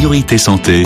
Priorité Santé,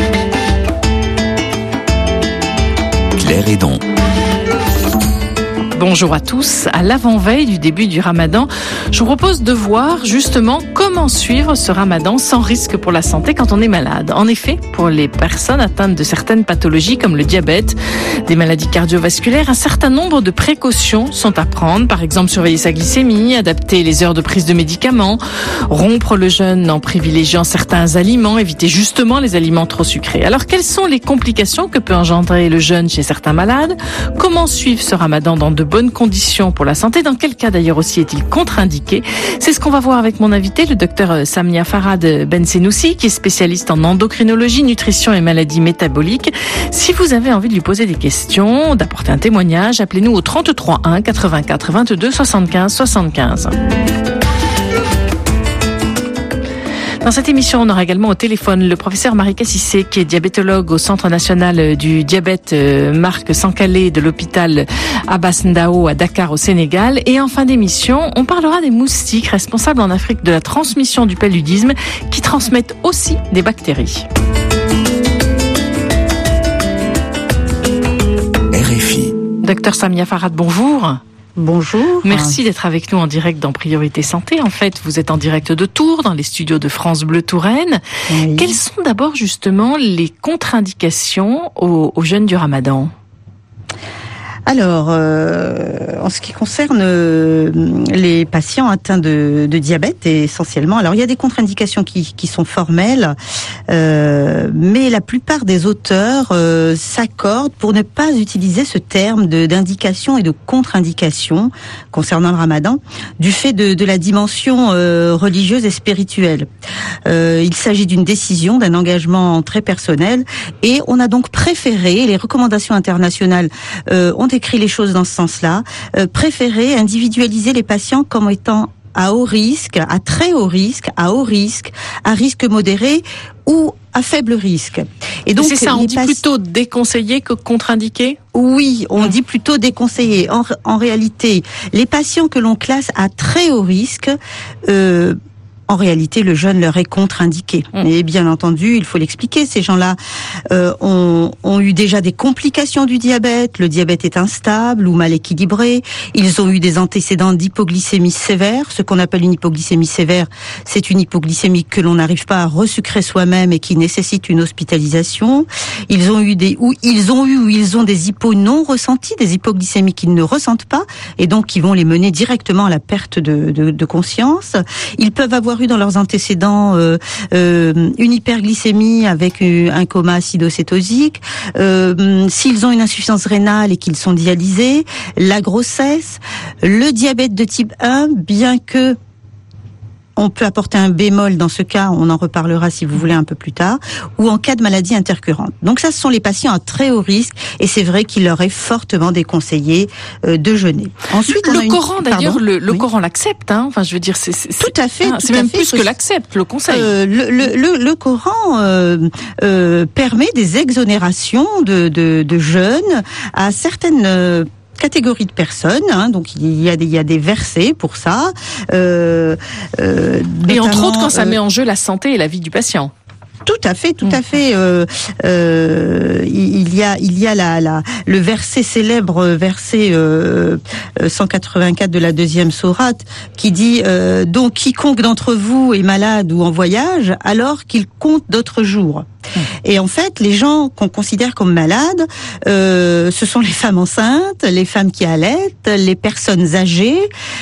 Claire Hédon. Bonjour à tous. À l'avant-veille du début du Ramadan, je vous propose de voir justement comment suivre ce Ramadan sans risque pour la santé quand on est malade. En effet, pour les personnes atteintes de certaines pathologies comme le diabète, des maladies cardiovasculaires, un certain nombre de précautions sont à prendre. Par exemple, surveiller sa glycémie, adapter les heures de prise de médicaments, rompre le jeûne en privilégiant certains aliments, éviter justement les aliments trop sucrés. Alors, quelles sont les complications que peut engendrer le jeûne chez certains malades? Comment suivre ce Ramadan dans de bonnes conditions pour la santé? Dans quel cas d'ailleurs aussi est-il contre-indiqué? C'est ce qu'on va voir avec mon invité, le docteur Samia Farhad Bensennoussi, qui est spécialiste en endocrinologie, nutrition et maladies métaboliques. Si vous avez envie de lui poser des questions, d'apporter un témoignage, appelez-nous au 33 1 84 22 75 75. Dans cette émission, on aura également au téléphone le professeur Marika Cissé, qui est diabétologue au Centre national du diabète Marc Sankalé de l'hôpital Abbas Ndao à Dakar au Sénégal. Et en fin d'émission, on parlera des moustiques responsables en Afrique de la transmission du paludisme qui transmettent aussi des bactéries. RFI. Docteur Samia Farhad, bonjour. Bonjour. Merci d'être avec nous en direct dans Priorité Santé. En fait, vous êtes en direct de Tours, dans les studios de France Bleu Touraine. Oui. Quelles sont d'abord justement les contre-indications aux jeûnes du Ramadan ? Alors, en ce qui concerne les patients atteints de diabète, essentiellement, alors il y a des contre-indications qui sont formelles, mais la plupart des auteurs s'accordent pour ne pas utiliser ce terme d'indication et de contre-indication concernant le Ramadan, du fait de la dimension religieuse et spirituelle. Il s'agit d'une décision, d'un engagement très personnel, et on a donc préféré, les recommandations internationales ont écrit les choses dans ce sens-là, préférer individualiser les patients comme étant à haut risque, à très haut risque, à risque modéré ou à faible risque. Et donc c'est ça, on dit plutôt déconseillé que contre-indiqué ? Oui, on dit plutôt déconseillé. En réalité, les patients que l'on classe à très haut risque, en réalité, le jeûne leur est contre-indiqué. Et bien entendu, il faut l'expliquer, ces gens-là ont eu déjà des complications du diabète. Le diabète est instable ou mal équilibré. Ils ont eu des antécédents d'hypoglycémie sévère. Ce qu'on appelle une hypoglycémie sévère, c'est une hypoglycémie que l'on n'arrive pas à resucrer soi-même et qui nécessite une hospitalisation. Ils ont des hypos non ressentis, des hypoglycémies qu'ils ne ressentent pas et donc qui vont les mener directement à la perte de conscience. Ils peuvent avoir eu dans leurs antécédents une hyperglycémie avec un coma acidocétosique, s'ils ont une insuffisance rénale et qu'ils sont dialysés, la grossesse, le diabète de type 1, bien que on peut apporter un bémol dans ce cas, on en reparlera si vous voulez un peu plus tard, ou en cas de maladie intercurrente. Donc ça, ce sont les patients à très haut risque, et c'est vrai qu'il leur est fortement déconseillé de jeûner. Ensuite, le Coran, d'ailleurs, le Coran l'accepte, hein. Enfin, je veux dire, c'est tout à fait. C'est même plus que l'accepte, le conseil. Le Coran permet des exonérations de jeûne à certaines catégorie de personnes, hein, donc il y a des versets pour ça. Et entre autres quand ça met en jeu la santé et la vie du patient. Tout à fait. Il y a le verset célèbre, verset 184 de la deuxième sourate, qui dit donc quiconque d'entre vous est malade ou en voyage, alors qu'il compte d'autres jours. Et en fait, les gens qu'on considère comme malades, ce sont les femmes enceintes, les femmes qui allaitent, les personnes âgées,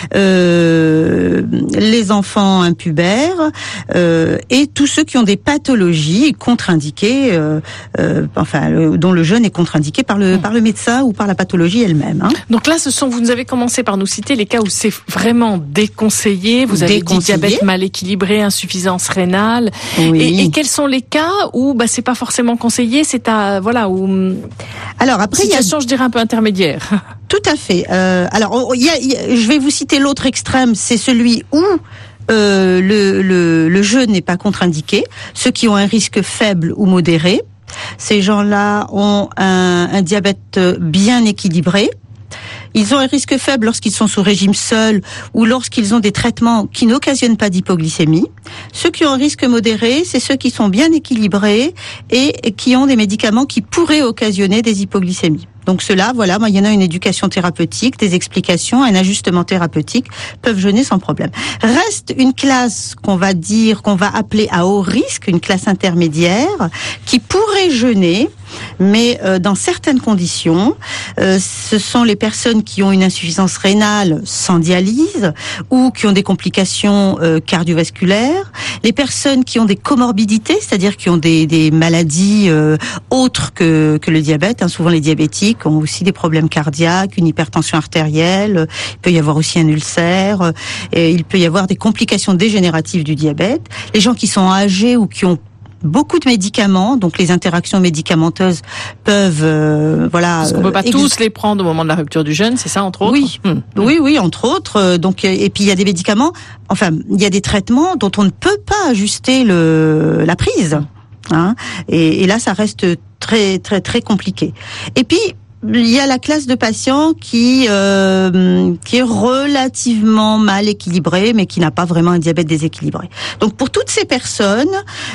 les enfants impubères, et tous ceux qui ont des pathologies contre-indiquées, dont le jeûne est contre-indiqué par le médecin ou par la pathologie elle-même. Hein. Donc là, vous nous avez commencé par nous citer les cas où c'est vraiment déconseillé. Vous avez dit diabète mal équilibré, insuffisance rénale. Oui. Et quels sont les cas où c'est pas forcément conseillé, c'est où. Alors après, situation, je dirais un peu intermédiaire. Tout à fait. Je vais vous citer l'autre extrême, c'est celui où le jeûne n'est pas contre-indiqué, ceux qui ont un risque faible ou modéré. Ces gens-là ont un diabète bien équilibré, Ils ont un risque faible lorsqu'ils sont sous régime seul ou lorsqu'ils ont des traitements qui n'occasionnent pas d'hypoglycémie. Ceux qui ont un risque modéré, c'est ceux qui sont bien équilibrés et qui ont des médicaments qui pourraient occasionner des hypoglycémies. Donc ceux-là, voilà, moyennant une éducation thérapeutique, des explications, un ajustement thérapeutique, peuvent jeûner sans problème. Reste une classe qu'on va appeler à haut risque, une classe intermédiaire, qui pourrait jeûner, mais dans certaines conditions. Ce sont les personnes qui ont une insuffisance rénale sans dialyse ou qui ont des complications cardiovasculaires, les personnes qui ont des comorbidités, c'est-à-dire qui ont des maladies autres que le diabète. Souvent les diabétiques ont aussi des problèmes cardiaques, une hypertension artérielle, il peut y avoir aussi un ulcère, et il peut y avoir des complications dégénératives du diabète. Les gens qui sont âgés ou qui ont beaucoup de médicaments, donc les interactions médicamenteuses peuvent, Parce qu'on peut pas tous les prendre au moment de la rupture du jeûne, c'est ça entre autres. Oui, entre autres. Donc, et puis il y a des médicaments, il y a des traitements dont on ne peut pas ajuster la prise. Et là, ça reste très, très, très compliqué. Et puis, il y a la classe de patients qui est relativement mal équilibrée, mais qui n'a pas vraiment un diabète déséquilibré. Donc pour toutes ces personnes,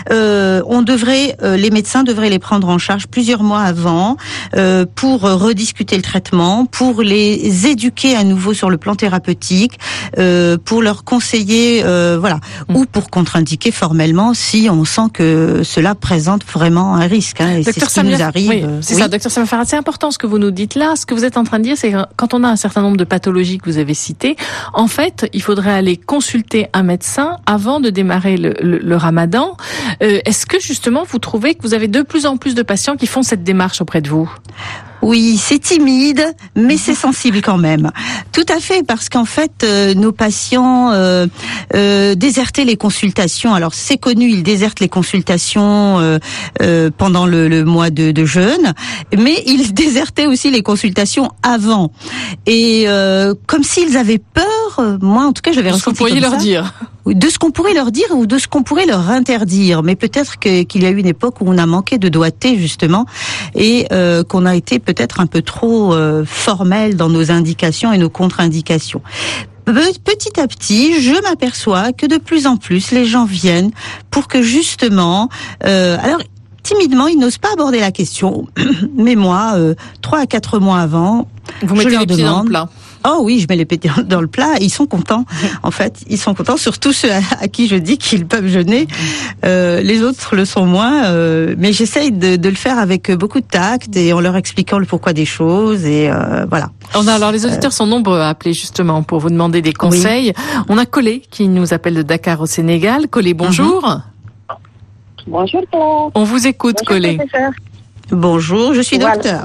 les médecins devraient les prendre en charge plusieurs mois avant pour rediscuter le traitement, pour les éduquer à nouveau sur le plan thérapeutique, pour leur conseiller, ou pour contre-indiquer formellement si on sent que cela présente vraiment un risque. Et c'est ce qui nous arrive. Oui, c'est ça, docteur Samia Farhad, c'est important ce que vous nous dites là. Ce que vous êtes en train de dire, c'est que quand on a un certain nombre de pathologies que vous avez citées, en fait, il faudrait aller consulter un médecin avant de démarrer le ramadan. Est-ce que justement vous trouvez que vous avez de plus en plus de patients qui font cette démarche auprès de vous ? Oui, c'est timide, mais c'est sensible quand même. Tout à fait, parce qu'en fait, nos patients désertaient les consultations. Alors c'est connu, ils désertent les consultations pendant le mois de jeûne, mais ils désertaient aussi les consultations avant. Et comme s'ils avaient peur, moi en tout cas j'avais ressenti comme ça. Vous pourriez leur dire. De ce qu'on pourrait leur dire ou de ce qu'on pourrait leur interdire. Mais peut-être qu'il y a eu une époque où on a manqué de doigté, justement, et qu'on a été peut-être un peu trop formel dans nos indications et nos contre-indications. Petit à petit, je m'aperçois que de plus en plus, les gens viennent pour que justement... alors, timidement, ils n'osent pas aborder la question. Mais moi, 3 à 4 mois avant, vous mettez les pieds dans le plat. Oh oui, je mets les pieds dans le plat. Ils sont contents. En fait, ils sont contents. Surtout ceux à qui je dis qu'ils peuvent jeûner. Les autres le sont moins. Mais j'essaye de le faire avec beaucoup de tact et en leur expliquant le pourquoi des choses. Et voilà. Alors les auditeurs sont nombreux à appeler justement pour vous demander des conseils. Oui. On a Colé qui nous appelle de Dakar au Sénégal. Colé, bonjour. Bonjour, Claire. On vous écoute, Colé. Bonjour, je suis docteur.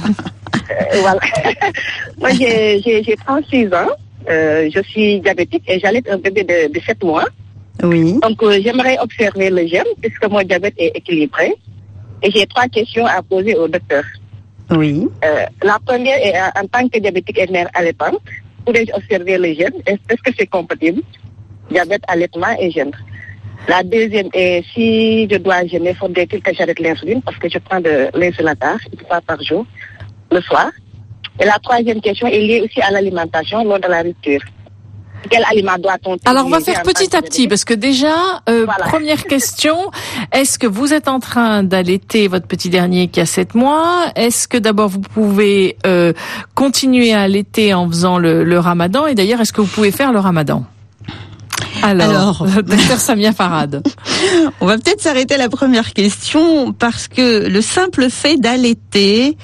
Voilà. Moi, j'ai 36 ans. Je suis diabétique et j'allaite un bébé de 7 mois. Oui. Donc, j'aimerais observer le jeûne puisque mon diabète est équilibré. Et j'ai 3 questions à poser au docteur. Oui. La première est en tant que diabétique et mère allaitante, pourrais-je observer le jeûne? Est-ce que c'est compatible? Diabète, allaitement et jeûne. La deuxième est si je dois jeûner, faudrait-il que j'arrête l'insuline parce que je prends de l'insulatar 1 fois par jour, le soir. Et la troisième question est liée aussi à l'alimentation lors de la rupture. Quel aliment doit-on utiliser? Alors on va faire petit à petit parce que déjà, première question, est-ce que vous êtes en train d'allaiter votre petit dernier qui a 7 mois? Est-ce que d'abord vous pouvez continuer à allaiter en faisant le ramadan? Et d'ailleurs, est-ce que vous pouvez faire le ramadan? Alors, docteur Samia Farhad. On va peut-être s'arrêter à la première question parce que le simple fait d'allaiter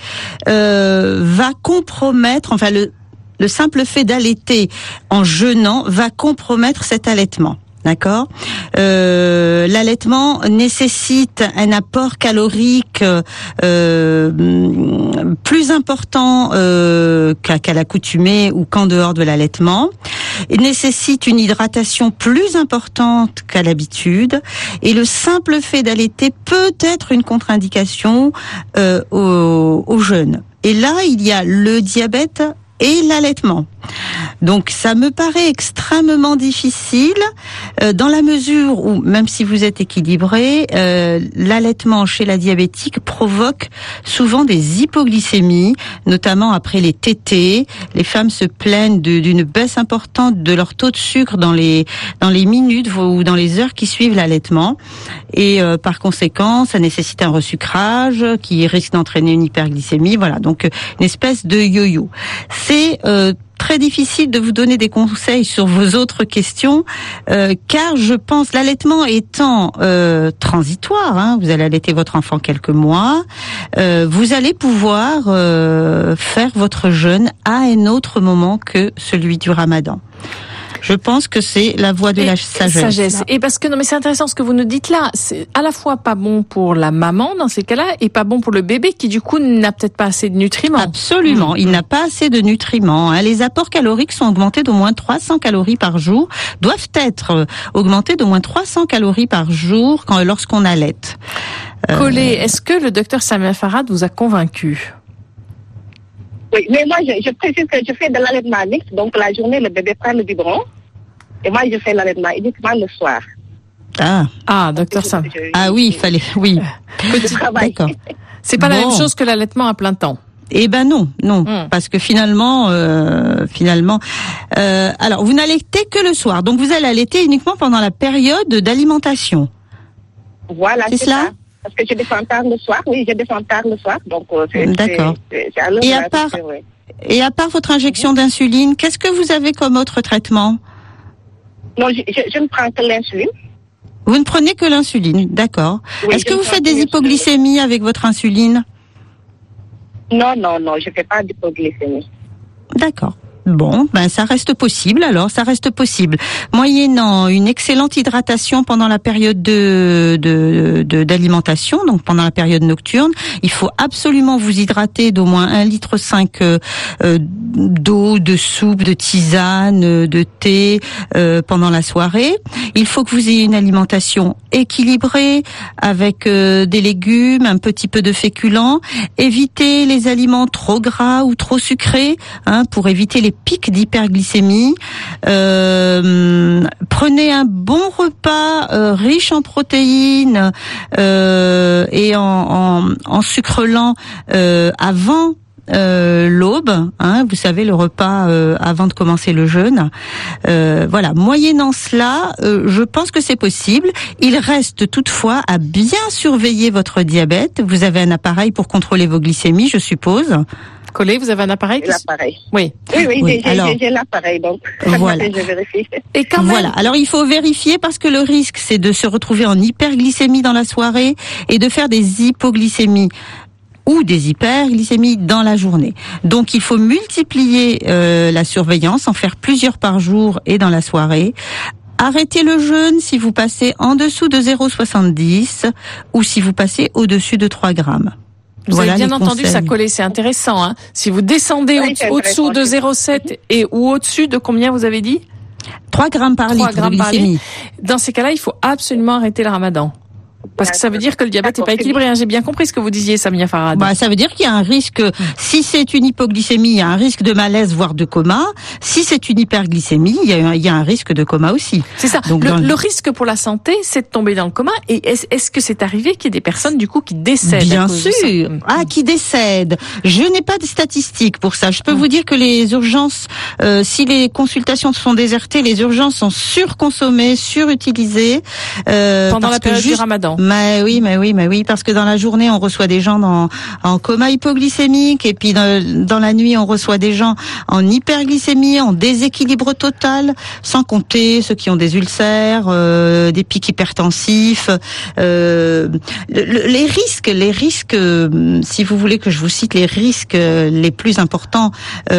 va compromettre, le simple fait d'allaiter en jeûnant va compromettre cet allaitement. D'accord. L'allaitement nécessite un apport calorique plus important qu'à l'accoutumée ou qu'en dehors de l'allaitement. Il nécessite une hydratation plus importante qu'à l'habitude. Et le simple fait d'allaiter peut être une contre-indication aux jeunes. Et là, il y a le diabète et l'allaitement. Donc ça me paraît extrêmement difficile dans la mesure où, même si vous êtes équilibré, l'allaitement chez la diabétique provoque souvent des hypoglycémies, notamment après les tétés. Les femmes se plaignent d'une baisse importante de leur taux de sucre dans les minutes ou dans les heures qui suivent l'allaitement. Et par conséquent, ça nécessite un resucrage qui risque d'entraîner une hyperglycémie. Voilà, donc une espèce de yo-yo. C'est très difficile de vous donner des conseils sur vos autres questions, car je pense l'allaitement étant transitoire, vous allez allaiter votre enfant quelques mois, vous allez pouvoir faire votre jeûne à un autre moment que celui du Ramadan. Je pense que c'est la voie de la sagesse. Et parce que non, mais c'est intéressant ce que vous nous dites là. C'est à la fois pas bon pour la maman dans ces cas-là et pas bon pour le bébé qui du coup n'a peut-être pas assez de nutriments. Absolument, il n'a pas assez de nutriments. Les apports caloriques sont augmentés d'au moins 300 calories par jour. Doivent être augmentés d'au moins 300 calories par jour lorsqu'on allaite. Collet, est-ce que le docteur Samia Farhad vous a convaincu? Oui, mais moi, je précise que je fais de l'allaitement mixte, donc la journée, le bébé prend le biberon, et moi, je fais l'allaitement uniquement le soir. Docteur Sam. Oui, il fallait, oui. D'accord. C'est pas la même chose que l'allaitement à plein temps. Eh ben non, parce que finalement, alors vous n'allaitez que le soir, donc vous allez allaiter uniquement pendant la période d'alimentation. Voilà, c'est cela. Ça. Parce que je descends tard le soir, donc d'accord. C'est à l'heure Et à part votre injection d'insuline, qu'est-ce que vous avez comme autre traitement? Non, je ne prends que l'insuline. Vous ne prenez que l'insuline, d'accord. Oui, est-ce que vous faites des hypoglycémies avec votre insuline? Non, je fais pas d'hypoglycémie. D'accord. Bon, ça reste possible alors, ça reste possible. Moyennant une excellente hydratation pendant la période d'alimentation, donc pendant la période nocturne, il faut absolument vous hydrater d'au moins 1,5 litre d'eau, de soupe, de tisane, de thé pendant la soirée. Il faut que vous ayez une alimentation équilibrée avec des légumes, un petit peu de féculents. Évitez les aliments trop gras ou trop sucrés, pour éviter les pics d'hyperglycémie. Prenez un bon repas riche en protéines et en sucre lent avant l'aube, vous savez, le repas avant de commencer le jeûne. Voilà, moyennant cela, je pense que c'est possible. Il reste toutefois à bien surveiller votre diabète. Vous avez un appareil pour contrôler vos glycémies, je suppose. Collet, vous avez un appareil? L'appareil. Oui. Oui, j'ai l'appareil, donc voilà. Je vérifie. Et quand même... Voilà. Alors il faut vérifier parce que le risque, c'est de se retrouver en hyperglycémie dans la soirée et de faire des hypoglycémies ou des hyperglycémies dans la journée. Donc il faut multiplier la surveillance, en faire plusieurs par jour et dans la soirée. Arrêtez le jeûne si vous passez en dessous de 0,70 ou si vous passez au-dessus de 3 grammes. Vous avez bien entendu ça, Collet, c'est intéressant. Si vous descendez au-dessous de 0,7 ou au-dessus de combien vous avez dit? 3 grammes par litre de glycémie. Dans ces cas-là, il faut absolument arrêter le Ramadan. Parce que ça veut dire que le diabète n'est pas équilibré. J'ai bien compris ce que vous disiez, Samia Farhad. Ça veut dire qu'il y a un risque, si c'est une hypoglycémie, il y a un risque de malaise, voire de coma. Si c'est une hyperglycémie, il y a un risque de coma aussi. C'est ça. Donc, le risque pour la santé, c'est de tomber dans le coma. Et est-ce que c'est arrivé qu'il y ait des personnes, du coup, qui décèdent? Bien sûr. Qui décèdent. Je n'ai pas de statistiques pour ça. Je peux vous dire que les urgences, si les consultations sont désertées, les urgences sont surconsommées, surutilisées. Pendant la période du Ramadan. Mais oui, parce que dans la journée, on reçoit des gens en coma hypoglycémique, et puis dans la nuit, on reçoit des gens en hyperglycémie, en déséquilibre total, sans compter ceux qui ont des ulcères, des pics hypertensifs. Les risques, si vous voulez que je vous cite les risques les plus importants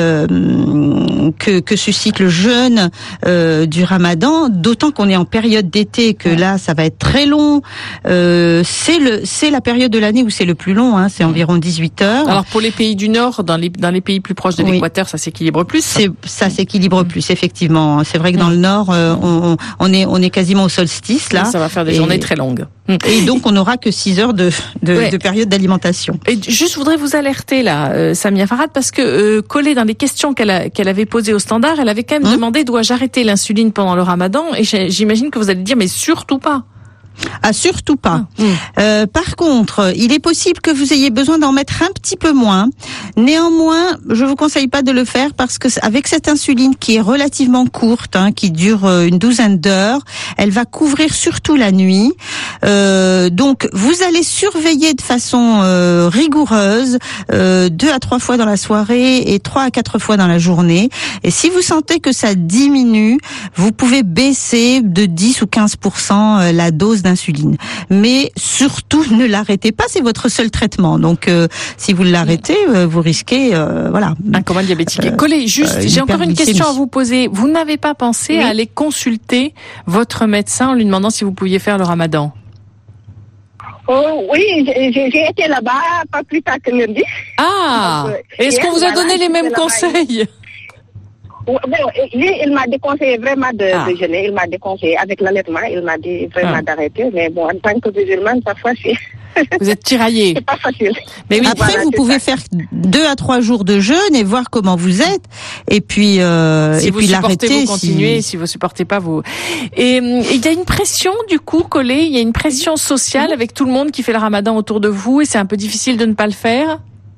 que suscite le jeûne du Ramadan, d'autant qu'on est en période d'été, que là, ça va être très long. c'est la période de l'année où c'est le plus long, c'est environ 18 heures. Alors pour les pays du Nord, dans les pays plus proches de l'équateur, ça s'équilibre plus. Ça s'équilibre plus, effectivement. C'est vrai que dans le Nord, on est quasiment au solstice là. Ça va faire des journées très longues. Et donc on n'aura que 6 heures de période d'alimentation. Et juste, je voudrais vous alerter là, Samia Farhad, parce que collée dans les questions qu'elle avait posées au standard, elle avait quand même demandé: dois-je arrêter l'insuline pendant le Ramadan? Et j'imagine que vous allez dire: mais surtout pas. Ah, surtout pas. Par contre, il est possible que vous ayez besoin d'en mettre un petit peu moins. Néanmoins, je vous conseille pas de le faire parce que avec cette insuline qui est relativement courte, qui dure une douzaine d'heures, elle va couvrir surtout la nuit. Donc, vous allez surveiller de façon rigoureuse 2 à 3 fois dans la soirée et 3 à 4 fois dans la journée. Et si vous sentez que ça diminue, vous pouvez baisser de 10 ou 15% la dose d'insuline. Mais surtout, ne l'arrêtez pas, c'est votre seul traitement. Donc, si vous l'arrêtez, vous risquez, un coma diabétique. Collé, juste, j'ai encore une question à vous poser. Vous n'avez pas pensé à aller consulter votre médecin en lui demandant si vous pouviez faire le Ramadan? Oh, oui, j'ai été là-bas pas plus tard que lundi. Ah, est-ce qu'on vous a donné les mêmes conseils? Bon, lui, il m'a déconseillé vraiment de jeûner. Il m'a déconseillé avec l'allaitement. Il m'a dit vraiment d'arrêter. Mais bon, en tant que musulmane, parfois, vous êtes tiraillé. C'est pas facile. Mais oui, après, vous pouvez faire 2 à 3 jours de jeûne et voir comment vous êtes. Et puis, si vous supportez, vous continuez. Si vous supportez pas, vous. Et il y a une pression, du coup, Collé. Il y a une pression sociale avec tout le monde qui fait le Ramadan autour de vous, et c'est un peu difficile de ne pas le faire.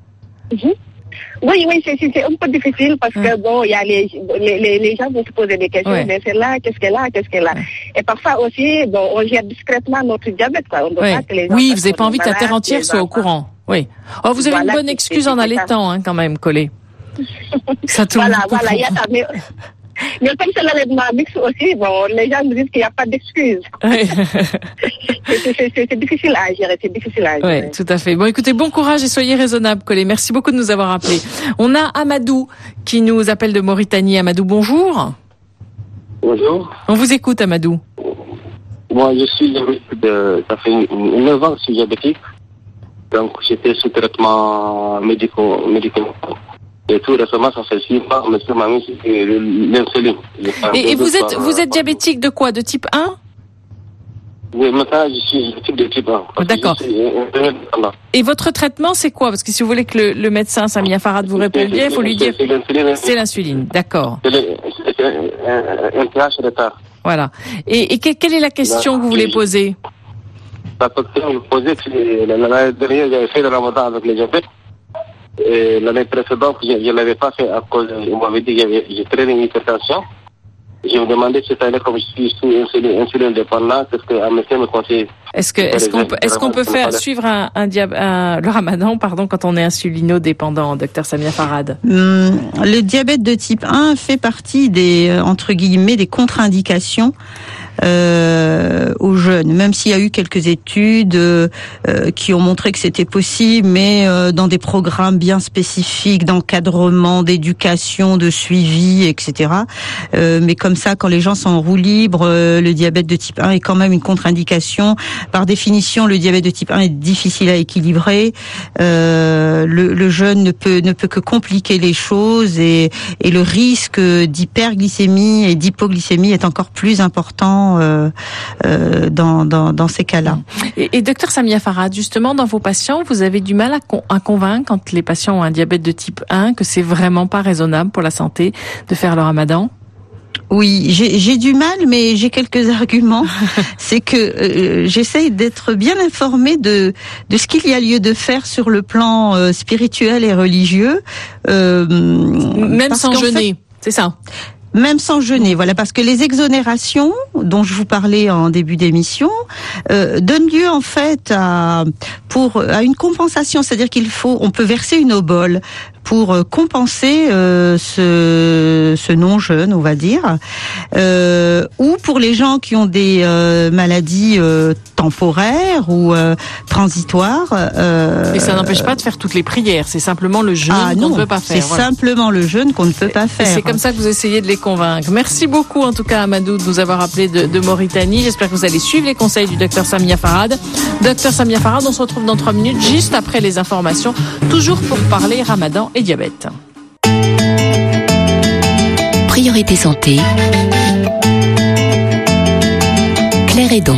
Oui, c'est un peu difficile parce que bon, il y a les gens vont se poser des questions, mais c'est là, qu'est-ce qu'elle a. Et parfois aussi, bon, on gère discrètement notre diabète, quoi. On doit pas que les gens vous n'avez pas envie que la terre entière soit au courant. Oui. Oh, vous avez une bonne excuse en allaitant, quand même, Collé. Ça tout voilà, il y a ça. Mais comme c'est l'allaitement mixte aussi, bon, les gens me disent qu'il n'y a pas d'excuse. C'est difficile à gérer, Oui, tout à fait. Bon, écoutez, bon courage et soyez raisonnable, Collé. Merci beaucoup de nous avoir appelés. On a Amadou qui nous appelle de Mauritanie. Amadou, bonjour. Bonjour. On vous écoute, Amadou. Moi, je suis ça fait 9 ans que je suis diabétique. Donc, j'étais sous traitement médical. Et tout récemment, ça fait 6 mois, monsieur m'a mis l'insuline. Et vous êtes diabétique de quoi? De type 1? Oui, maintenant, je suis diabétique de type 1. D'accord. Et votre traitement, c'est quoi? Parce que si vous voulez que le médecin Samia Farhad vous réponde bien, il faut lui dire... C'est l'insuline, d'accord. C'est un pH retard. Voilà. Et quelle est la question que vous voulez poser? La question que je posais, c'est l'année dernière, j'avais fait le Ramadan avec les diabètes. Et l'année précédente, je ne l'avais pas fait à cause, on m'avait dit que j'ai très une hypertension. Je me demandais cette année, comme je suis sous insuline dépendant, qu'est-ce qu'un médecin me conseille? Est-ce qu'on peut faire suivre le Ramadan, quand on est insulino-dépendant, docteur Samia Farhad? Le diabète de type 1 fait partie des, entre guillemets, des contre-indications aux jeunes, même s'il y a eu quelques études qui ont montré que c'était possible, mais dans des programmes bien spécifiques d'encadrement, d'éducation, de suivi, etc. Mais comme ça, quand les gens sont en roue libre, le diabète de type 1 est quand même une contre-indication. Par définition, le diabète de type 1 est difficile à équilibrer. Le jeune ne peut que compliquer les choses, et le risque d'hyperglycémie et d'hypoglycémie est encore plus important dans ces cas-là. Et docteur Samia Farhad, justement, dans vos patients, vous avez du mal à convaincre, quand les patients ont un diabète de type 1, que c'est vraiment pas raisonnable pour la santé de faire le Ramadan? Oui, j'ai du mal, mais j'ai quelques arguments. C'est que j'essaye d'être bien informée de ce qu'il y a lieu de faire sur le plan spirituel et religieux. Même sans jeûner, c'est ça? Même sans jeûner, voilà, parce que les exonérations dont je vous parlais en début d'émission donnent lieu en fait à une compensation, c'est-à-dire on peut verser une obole pour compenser ce non-jeûne, on va dire, ou pour les gens qui ont des maladies temporaires ou transitoires. Et ça n'empêche pas de faire toutes les prières, c'est simplement le jeûne qu'on ne peut pas faire. C'est simplement le jeûne qu'on ne peut pas faire. C'est comme ça que vous essayez de les convaincre. Merci beaucoup en tout cas Amadou de nous avoir appelé de Mauritanie. J'espère que vous allez suivre les conseils du docteur Samia Farhad. Docteur Samia Farhad, on se retrouve dans 3 minutes, juste après les informations, toujours pour parler Ramadan et diabète. Priorité santé. Claire Hédon.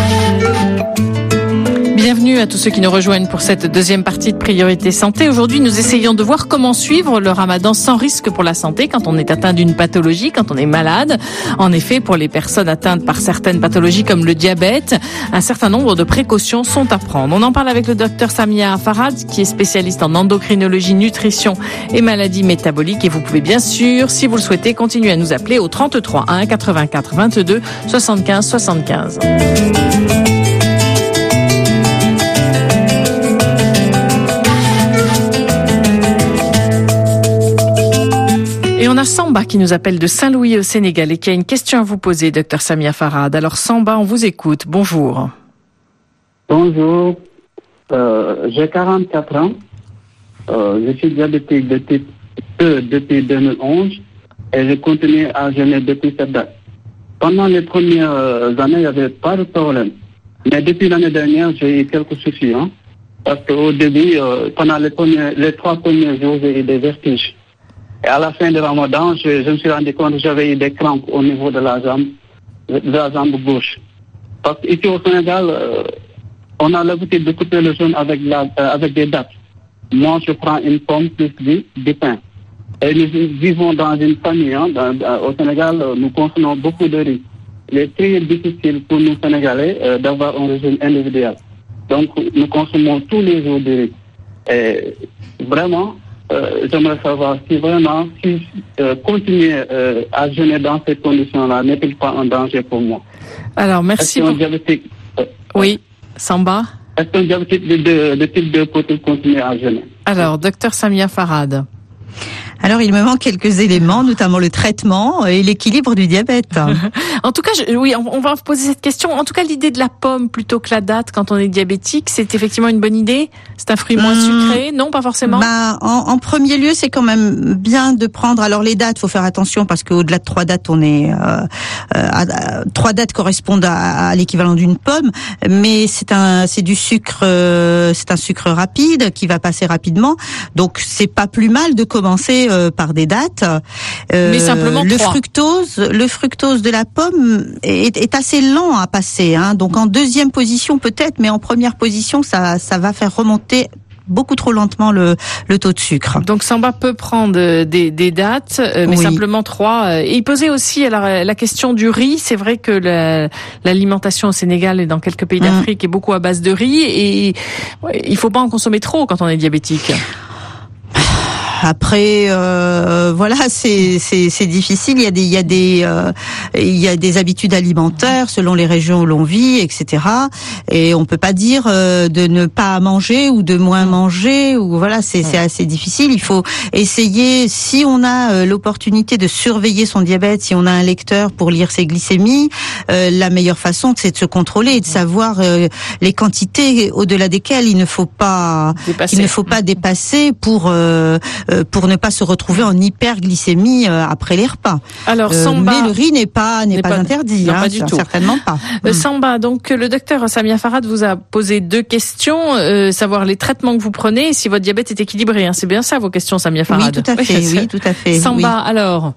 Bienvenue à tous ceux qui nous rejoignent pour cette deuxième partie de Priorité Santé. Aujourd'hui, nous essayons de voir comment suivre le Ramadan sans risque pour la santé quand on est atteint d'une pathologie, quand on est malade. En effet, pour les personnes atteintes par certaines pathologies comme le diabète, un certain nombre de précautions sont à prendre. On en parle avec le docteur Samia Farhad, qui est spécialiste en endocrinologie, nutrition et maladies métaboliques. Et vous pouvez bien sûr, si vous le souhaitez, continuer à nous appeler au 33 1 84 22 75 75. Et on a Samba qui nous appelle de Saint-Louis au Sénégal et qui a une question à vous poser, docteur Samia Farhad. Alors Samba, on vous écoute. Bonjour. Bonjour. J'ai 44 ans. Je suis diabétique de type 2 depuis 2011 et je continue à jeûner depuis cette date. Pendant les premières années, il n'y avait pas de problème. Mais depuis l'année dernière, j'ai eu quelques soucis. Parce qu'au début, pendant les 3 premiers jours, j'ai eu des vertiges. Et à la fin de Ramadan, je me suis rendu compte que j'avais eu des crampes au niveau de la jambe gauche. Parce qu'ici au Sénégal, on a l'habitude de couper le jeûne avec des dattes. Moi, je prends une pomme plus du pain. Et nous vivons dans une famille. Au Sénégal, nous consommons beaucoup de riz. Il est très difficile pour nous Sénégalais d'avoir un régime individuel. Donc, nous consommons tous les jours du riz. Et vraiment, j'aimerais savoir si continuer à jeûner dans ces conditions-là n'est-il pas un danger pour moi. Alors, merci. Oui, Samba. Est-ce qu'un diabétique de type 2 peut continuer à jeûner? Alors, docteur Samia Farhad. Alors, il me manque quelques éléments, notamment le traitement et l'équilibre du diabète. En tout cas, oui, on va vous poser cette question. En tout cas, l'idée de la pomme plutôt que la date quand on est diabétique, c'est effectivement une bonne idée? C'est un fruit moins sucré? Non, pas forcément? En premier lieu, c'est quand même bien de prendre, alors les dates, faut faire attention parce qu'au-delà de 3 dates, on est, 3 dates correspondent à l'équivalent d'une pomme, mais c'est un sucre rapide qui va passer rapidement. Donc, c'est pas plus mal de commencer par des dates. Mais simplement le fructose de la pomme est assez lent à passer. Donc en deuxième position peut-être, mais en première position, ça va faire remonter beaucoup trop lentement le taux de sucre. Donc Samba peut prendre des dates, mais simplement 3. Et il posait aussi alors la question du riz. C'est vrai que l'alimentation au Sénégal et dans quelques pays d'Afrique est beaucoup à base de riz et il faut pas en consommer trop quand on est diabétique. Après, voilà, c'est difficile. Il y a des habitudes alimentaires selon les régions où l'on vit, etc. Et on peut pas dire de ne pas manger ou de moins manger. Ou voilà, c'est assez difficile. Il faut essayer, si on a l'opportunité de surveiller son diabète, si on a un lecteur pour lire ses glycémies, la meilleure façon, c'est de se contrôler et de savoir les quantités au-delà desquelles il ne faut pas dépasser pour ne pas se retrouver en hyperglycémie après les repas. Alors Samba, mais le riz n'est pas interdit, non, pas du tout. Certainement pas. Samba, donc le docteur Samia Farhad vous a posé 2 questions, savoir les traitements que vous prenez et si votre diabète est équilibré. C'est bien ça vos questions, Samia Farhad? Oui, tout à fait. Samba, alors.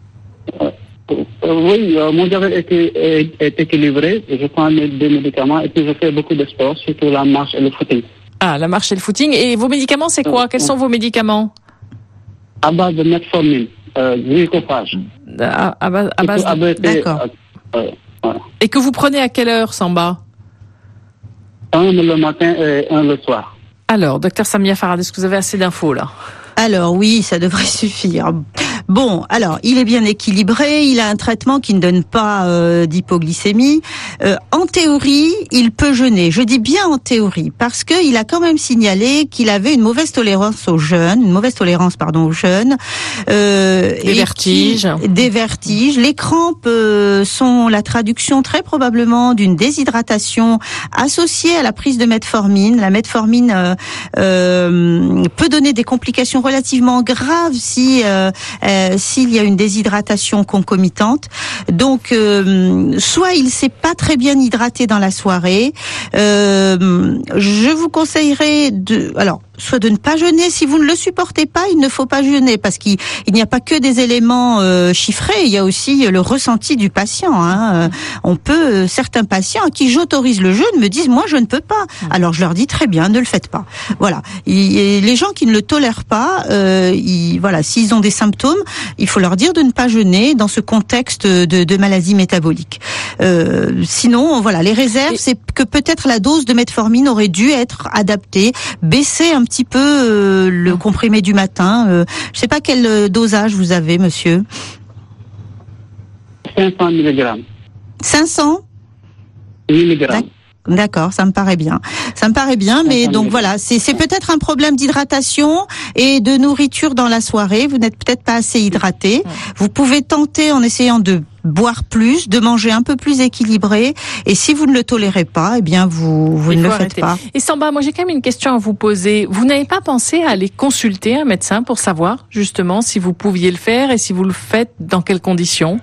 Oui, mon diabète est équilibré. Je prends des médicaments et puis je fais beaucoup de sport, surtout la marche et le footing. Ah, la marche et le footing. Et vos médicaments, c'est quoi? Quels sont vos médicaments? À base de metformine, glucophage. À base de... D'accord. Voilà. Et que vous prenez à quelle heure, Samba? Un le matin et un le soir. Alors, docteur Samia Farhad, est-ce que vous avez assez d'infos là? Alors oui, ça devrait suffire. Bon, alors, il est bien équilibré, il a un traitement qui ne donne pas d'hypoglycémie. En théorie, il peut jeûner. Je dis bien en théorie, parce que il a quand même signalé qu'il avait une mauvaise tolérance au jeûne, Des vertiges. Des vertiges. Les crampes sont la traduction très probablement d'une déshydratation associée à la prise de metformine. La metformine peut donner des complications relativement graves si s'il y a une déshydratation concomitante. Donc, soit il s'est pas très bien hydraté dans la soirée. Je vous conseillerais soit de ne pas jeûner. Si vous ne le supportez pas, il ne faut pas jeûner, parce qu'il n'y a pas que des éléments chiffrés, il y a aussi le ressenti du patient. Certains patients à qui j'autorise le jeûne me disent, moi je ne peux pas. Alors je leur dis, très bien, ne le faites pas. Voilà. Les gens qui ne le tolèrent pas, s'ils ont des symptômes, il faut leur dire de ne pas jeûner dans ce contexte de maladie métabolique. Sinon, voilà, les réserves, c'est que peut-être la dose de metformine aurait dû être adaptée, baisser un petit peu le comprimé du matin. Je ne sais pas quel dosage vous avez, monsieur. 500 mg. 500 mg. D'accord, ça me paraît bien. Mais donc voilà, c'est peut-être un problème d'hydratation et de nourriture dans la soirée. Vous n'êtes peut-être pas assez hydraté. Vous pouvez tenter en essayant de boire plus, de manger un peu plus équilibré, et si vous ne le tolérez pas, eh bien vous ne le faites pas. Et Samba, moi j'ai quand même une question à vous poser. Vous n'avez pas pensé à aller consulter un médecin pour savoir justement si vous pouviez le faire et si vous le faites, dans quelles conditions?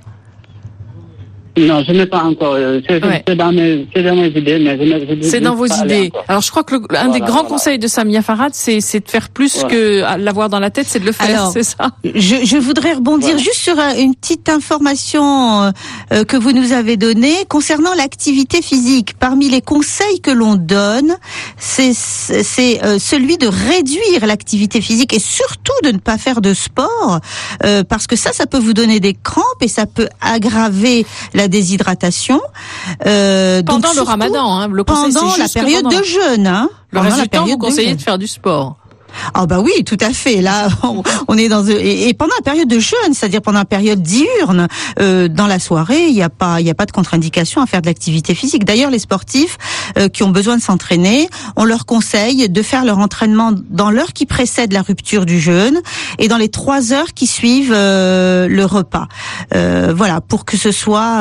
Non, je n'ai pas encore. C'est dans mes idées, mais c'est dans vos idées. Alors, je crois que un des grands conseils de Samia Farhad, c'est de faire plus que l'avoir dans la tête, c'est de le faire. Alors, c'est ça. Je voudrais rebondir juste sur une petite information que vous nous avez donnée concernant l'activité physique. Parmi les conseils que l'on donne, c'est celui de réduire l'activité physique et surtout de ne pas faire de sport, parce que ça peut vous donner des crampes et ça peut aggraver la déshydratation. Pendant le ramadan, le conseil, pendant la période de jeûne. Le reste du temps, vous conseillez de faire du sport. Ah bah oui, tout à fait. Là, on est dans et pendant la période de jeûne, c'est-à-dire pendant la période diurne, dans la soirée, il y a pas de contre-indication à faire de l'activité physique. D'ailleurs, les sportifs qui ont besoin de s'entraîner, on leur conseille de faire leur entraînement dans l'heure qui précède la rupture du jeûne et dans les 3 heures qui suivent le repas. Voilà, pour que ce soit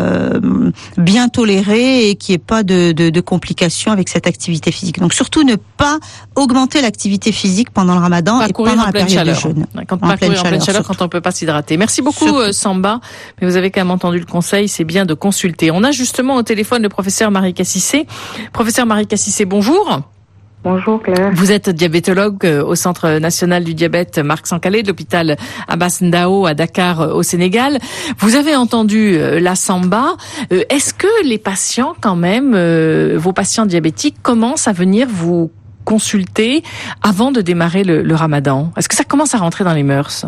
bien toléré et qu'il n'y ait pas de complications avec cette activité physique. Donc surtout ne pas augmenter l'activité physique pendant le ramadan et pendant la période de jeûne. Quand on ne peut pas s'hydrater. Merci beaucoup Samba, mais vous avez quand même entendu le conseil, c'est bien de consulter. On a justement au téléphone le professeur Marika Cissé. Professeur Marika Cissé, bonjour. Bonjour Claire. Vous êtes diabétologue au Centre national du diabète Marc Sankalé de l'hôpital Abbas Ndao à Dakar au Sénégal. Vous avez entendu la Samba. Est-ce que les patients quand même, vos patients diabétiques, commencent à venir vous consulter avant de démarrer le ramadan? Est-ce que ça commence à rentrer dans les mœurs?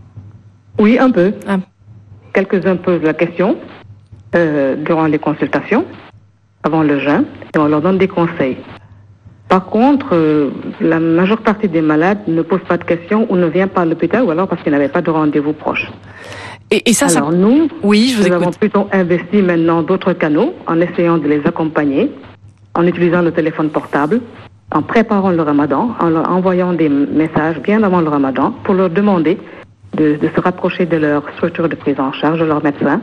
Oui, un peu. Quelques-uns posent la question durant les consultations, avant le jeûne, et on leur donne des conseils. Par contre, la majeure partie des malades ne posent pas de questions ou ne viennent pas à l'hôpital, ou alors parce qu'ils n'avaient pas de rendez-vous proche. Et ça, alors nous, oui, nous avons plutôt investi maintenant d'autres canaux en essayant de les accompagner, en utilisant le téléphone portable, en préparant le ramadan, en leur envoyant des messages bien avant le ramadan pour leur demander de se rapprocher de leur structure de prise en charge, de leur médecin,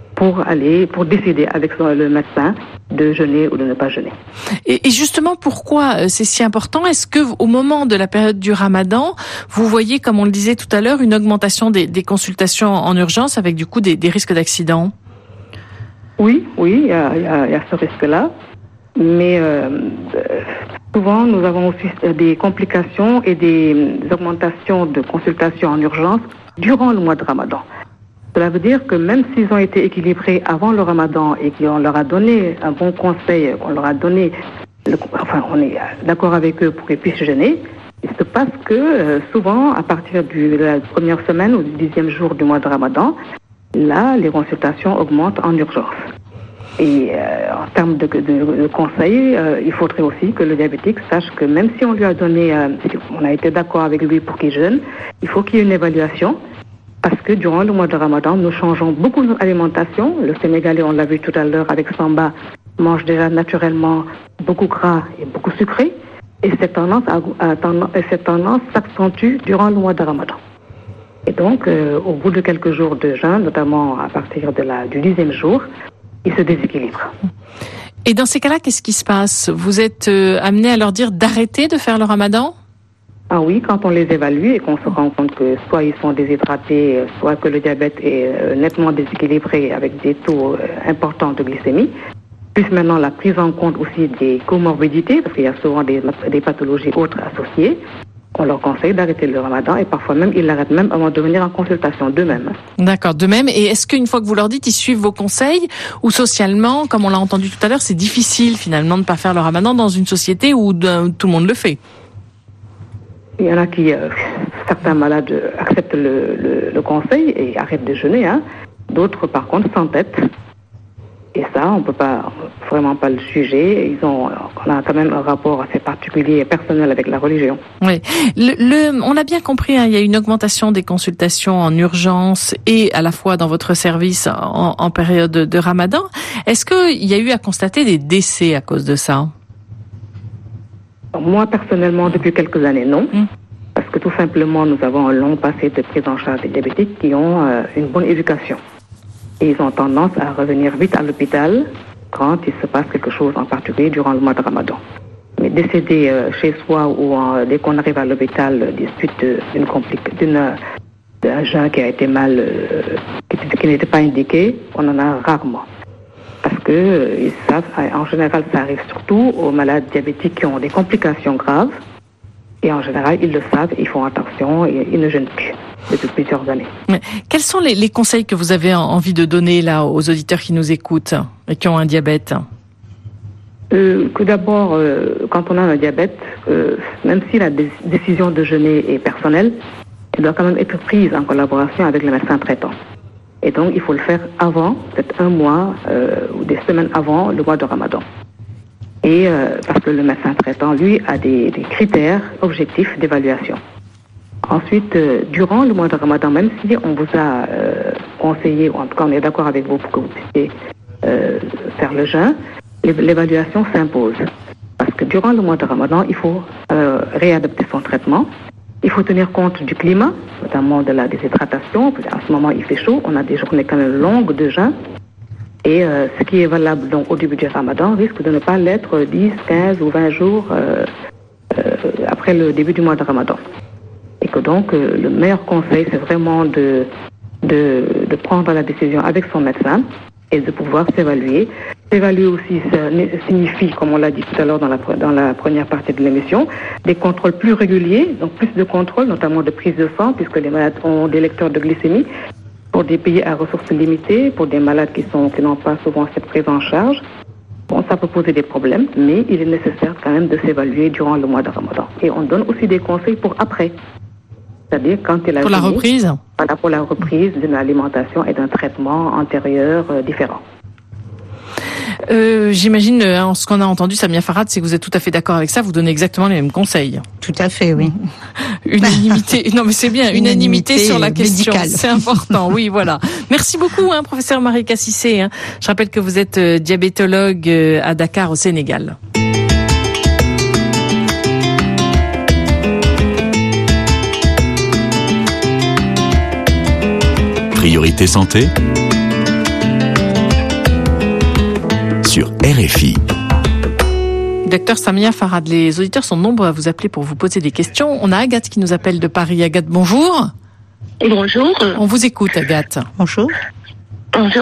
pour décider avec le médecin de jeûner ou de ne pas jeûner. Et justement, pourquoi c'est si important? Est-ce que au moment de la période du ramadan, vous voyez, comme on le disait tout à l'heure, une augmentation des consultations en urgence avec du coup des risques d'accident? Oui, il y a ce risque-là. Mais souvent, nous avons aussi des complications et des augmentations de consultations en urgence durant le mois de Ramadan. Cela veut dire que même s'ils ont été équilibrés avant le Ramadan et qu'on leur a donné un bon conseil, on leur a donné, on est d'accord avec eux pour qu'ils puissent jeûner, il se passe que souvent, à partir de la première semaine ou du 10e jour du mois de Ramadan, là, les consultations augmentent en urgence. Et en termes de conseils, il faudrait aussi que le diabétique sache que même si on lui a donné, on a été d'accord avec lui pour qu'il jeûne, il faut qu'il y ait une évaluation Parce que durant le mois de Ramadan, nous changeons beaucoup notre alimentation. Le Sénégalais, on l'a vu tout à l'heure avec Samba, mange déjà naturellement beaucoup gras et beaucoup sucré. Et cette tendance s'accentue durant le mois de Ramadan. Et donc, au bout de quelques jours de jeûne, notamment à partir du 10e jour, il se déséquilibre. Et dans ces cas-là, qu'est-ce qui se passe? Vous êtes amené à leur dire d'arrêter de faire le Ramadan? Ah oui, quand on les évalue et qu'on se rend compte que soit ils sont déshydratés, soit que le diabète est nettement déséquilibré avec des taux importants de glycémie, plus maintenant la prise en compte aussi des comorbidités, parce qu'il y a souvent des pathologies autres associées, on leur conseille d'arrêter le Ramadan et parfois même ils l'arrêtent même avant de venir en consultation d'eux-mêmes. D'accord, d'eux-mêmes. Et est-ce qu'une fois que vous leur dites, ils suivent vos conseils, ou socialement, comme on l'a entendu tout à l'heure, c'est difficile finalement de ne pas faire le Ramadan dans une société où tout le monde le fait? Il y en a qui, certains malades acceptent le conseil et arrêtent de jeûner, hein. D'autres, par contre, s'entêtent. Et ça, on peut vraiment pas le juger. On a quand même un rapport assez particulier et personnel avec la religion. Oui. On l'a bien compris, hein, il y a une augmentation des consultations en urgence et à la fois dans votre service en période de Ramadan. Est-ce qu'il y a eu à constater des décès à cause de ça? Moi, personnellement, depuis quelques années, non. Parce que tout simplement, nous avons un long passé de prise en charge des diabétiques qui ont une bonne éducation. Et ils ont tendance à revenir vite à l'hôpital quand il se passe quelque chose en particulier durant le mois de Ramadan. Mais décéder chez soi ou dès qu'on arrive à l'hôpital des suites d'un jeûne qui a été qui n'était pas indiqué, on en a rarement. Parce que ils savent, en général, ça arrive surtout aux malades diabétiques qui ont des complications graves. Et en général, ils le savent, ils font attention et ils ne jeûnent plus depuis plusieurs années. Mais quels sont les conseils que vous avez envie de donner là aux auditeurs qui nous écoutent et qui ont un diabète? Que d'abord, quand on a un diabète, même si la décision de jeûner est personnelle, elle doit quand même être prise en collaboration avec le médecin traitant. Et donc, il faut le faire avant, peut-être un mois ou des semaines avant le mois de Ramadan. Et parce que le médecin traitant, lui, a des critères objectifs d'évaluation. Ensuite, durant le mois de Ramadan, même si on vous a conseillé, ou en tout cas on est d'accord avec vous pour que vous puissiez faire le jeûne, l'évaluation s'impose. Parce que durant le mois de Ramadan, il faut réadapter son traitement. Il faut tenir compte du climat, notamment de la déshydratation. En ce moment, il fait chaud, on a des journées quand même longues de jeûne. Et ce qui est valable donc au début du Ramadan risque de ne pas l'être 10, 15 ou 20 jours après le début du mois de Ramadan. Et que donc le meilleur conseil, c'est vraiment de prendre la décision avec son médecin et de pouvoir s'évaluer. S'évaluer aussi, ça signifie, comme on l'a dit tout à l'heure dans la première partie de l'émission, des contrôles plus réguliers, donc plus de contrôles, notamment de prise de sang, puisque les malades ont des lecteurs de glycémie, pour des pays à ressources limitées, pour des malades qui n'ont pas souvent cette prise en charge. Bon, ça peut poser des problèmes, mais il est nécessaire quand même de s'évaluer durant le mois de Ramadan. Et on donne aussi des conseils pour après. C'est-à-dire quand il a pour la reprise. Voilà, pour la reprise d'une alimentation et d'un traitement antérieur différent. J'imagine, ce qu'on a entendu, Samia Farhad, c'est que vous êtes tout à fait d'accord avec ça, vous donnez exactement les mêmes conseils. Tout à fait, oui. Unanimité, non mais c'est bien, unanimité sur la question, médicale. C'est important, oui, voilà. Merci beaucoup, professeur Marika Cissé. Je rappelle que vous êtes diabétologue à Dakar, au Sénégal. Priorité santé sur RFI. Docteur Samia Farhad, les auditeurs sont nombreux à vous appeler pour vous poser des questions. On a Agathe qui nous appelle de Paris. Agathe, bonjour. Bonjour. On vous écoute, Agathe. Bonjour. Bonjour.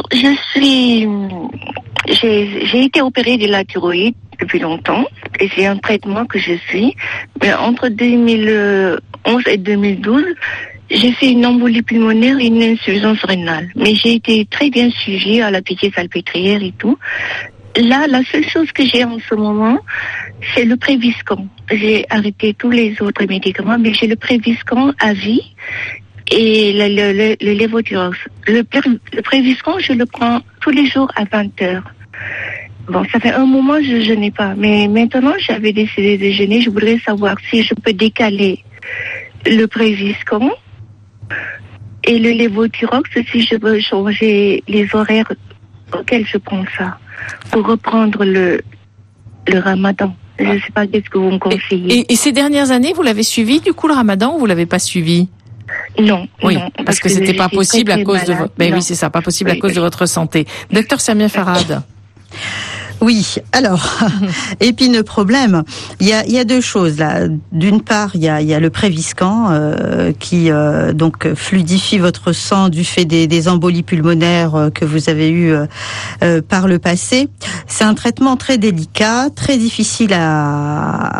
J'ai été opérée de la thyroïde depuis longtemps et c'est un traitement que je suis. Mais entre 2011 et 2012, j'ai fait une embolie pulmonaire et une insuffisance rénale. Mais j'ai été très bien suivie à la Pitié-Salpêtrière et tout. Là, la seule chose que j'ai en ce moment, c'est le Préviscon. J'ai arrêté tous les autres médicaments, mais j'ai le Préviscon à vie et le Levothyrox. Le Préviscon, je le prends tous les jours à 20h. Bon, ça fait un moment je n'ai pas. Mais maintenant, j'avais décidé de jeûner. Je voudrais savoir si je peux décaler le Préviscon Et le lévothyrox, si je veux changer les horaires auxquels je prends ça, pour reprendre le ramadan. Je ne sais pas qu'est-ce que vous me conseillez. Et ces dernières années, vous l'avez suivi, du coup, le ramadan, ou vous l'avez pas suivi? Non. Oui, non, parce que c'était pas possible à cause de votre, oui, c'est ça, pas possible à cause de votre santé. Docteur Samia Farhad. Oui, alors, épineux problème. Il y a deux choses là. D'une part, il y a le Préviscan qui donc fluidifie votre sang du fait des embolies pulmonaires que vous avez eu par le passé. C'est un traitement très délicat, très difficile à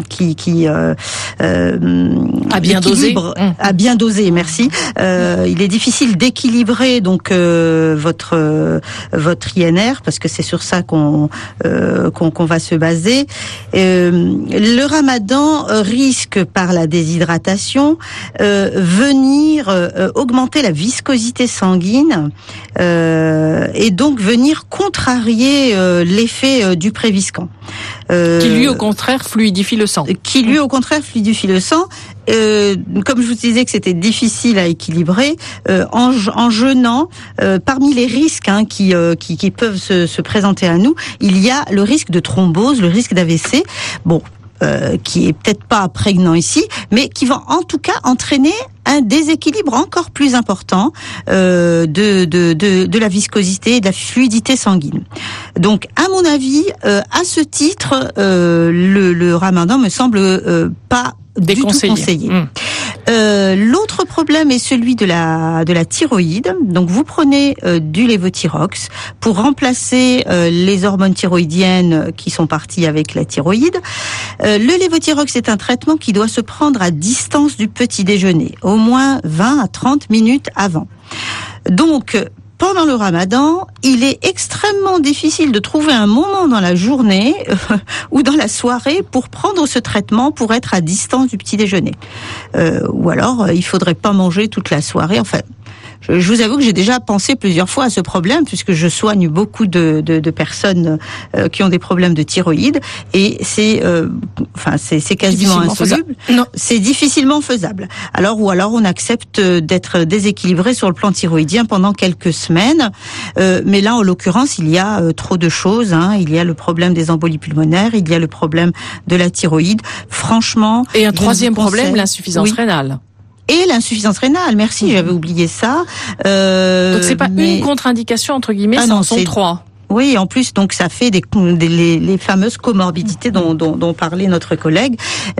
bien doser. À bien doser, merci. Il est difficile d'équilibrer donc votre INR parce que c'est sur ça qu'on va se baser. Le ramadan risque par la déshydratation venir augmenter la viscosité sanguine et donc venir contrarier l'effet du Préviscan. Qui lui au contraire fluidifie le sang. Comme je vous disais que c'était difficile à équilibrer, en jeûnant, parmi les risques qui peuvent se présenter à nous, il y a le risque de thrombose, le risque d'AVC. Bon, qui est peut-être pas prégnant ici, mais qui va en tout cas entraîner un déséquilibre encore plus important de la viscosité et de la fluidité sanguine. Donc, à mon avis, à ce titre, le ramadan me semble pas déconseillé. Du tout conseillé. L'autre problème est celui de la thyroïde. Donc vous prenez du lévothyrox pour remplacer les hormones thyroïdiennes qui sont parties avec la thyroïde. Le lévothyrox est un traitement qui doit se prendre à distance du petit déjeuner, au moins 20 à 30 minutes avant. Donc pendant le ramadan, il est extrêmement difficile de trouver un moment dans la journée ou dans la soirée pour prendre ce traitement pour être à distance du petit déjeuner. Ou alors, il faudrait pas manger toute la soirée. Enfin, je vous avoue que j'ai déjà pensé plusieurs fois à ce problème puisque je soigne beaucoup de personnes qui ont des problèmes de thyroïde et c'est quasiment insoluble. Non, c'est difficilement faisable. Alors on accepte d'être déséquilibré sur le plan thyroïdien pendant quelques semaines, mais là en l'occurrence il y a trop de choses. Il y a le problème des embolies pulmonaires, il y a le problème de la thyroïde. Franchement. Et un troisième problème, l'insuffisance rénale. Et l'insuffisance rénale, merci, j'avais oublié ça. Donc c'est pas une contre-indication entre guillemets, ce sont trois. Oui, en plus, donc ça fait les fameuses comorbidités dont parlait notre collègue.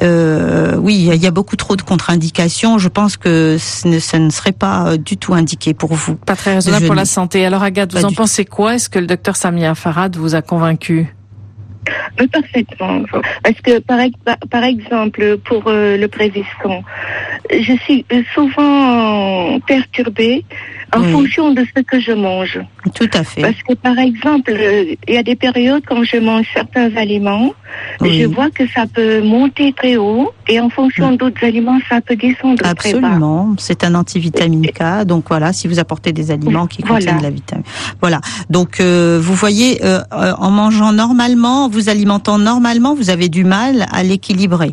Oui, il y a beaucoup trop de contre-indications. Je pense que ça ne serait pas du tout indiqué pour vous. Pas très raisonnable pour la santé. Alors Agathe, vous en pensez quoi? Est-ce que le docteur Samia Farhad vous a convaincu? Parfaitement. Parce que, par exemple, pour le Préviscan, je suis souvent perturbée en fonction de ce que je mange. Tout à fait. Parce que, par exemple, il y a des périodes quand je mange certains aliments, je vois que ça peut monter très haut et en fonction d'autres aliments, ça peut descendre très bas. Absolument. C'est un antivitamine K. Donc voilà, si vous apportez des aliments qui contiennent de la vitamine. Voilà. Donc vous voyez, en mangeant normalement, vous alimentant normalement, vous avez du mal à l'équilibrer.